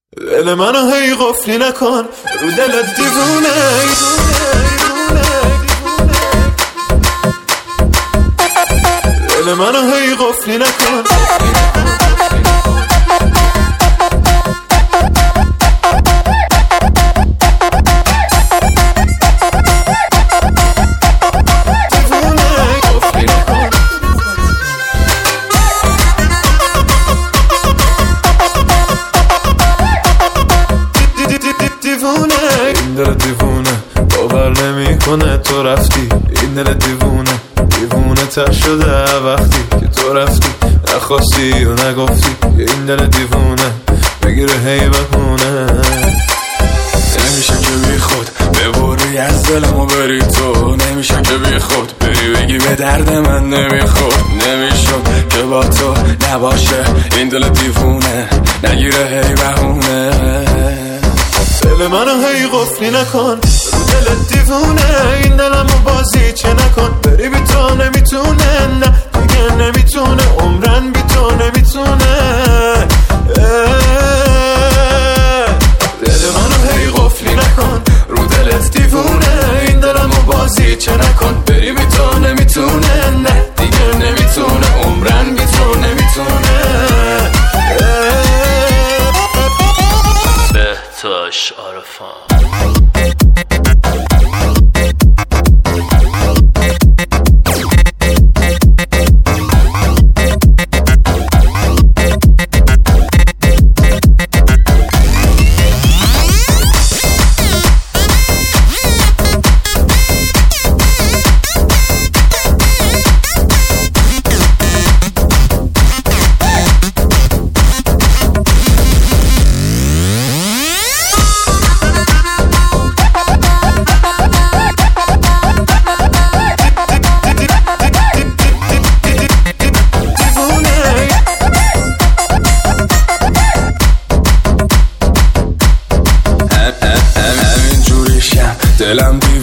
دل منو هی قفلی نکن رو دلت دیوونه. دل منو هی قفلی نکن. این دل دیوونه باور نمی کنه تو رفتی. این دل دیوونه دیوونه تر شده وقتی که تو رفتی. نخواستی و نگفتی. این دل دیوونه بگیره هی بکنه. نمیشه که بی خود ببری از دلم و بری تو. نمیشه که بی خود بری بگی به درد من نمیخورد. نمیشد که با تو نباشه این دل دیوونه نگیره هی بهونه. دل منو هی قفلی نکن رو دلت دیوونه. این دلمو بازی چه نکن. بری بی تو نمیتونه. نه دیگه نمیتونه. عمرن بی تو نمیتونه. دل منو هی قفلی نکن رو دلت دیوونه. این دلمو بازی چه نکن. بری بی تو نمیتونه. نه دیگه نمیتونه. عمرن بی تو نمیتونه. بهتاش عرفان. دلم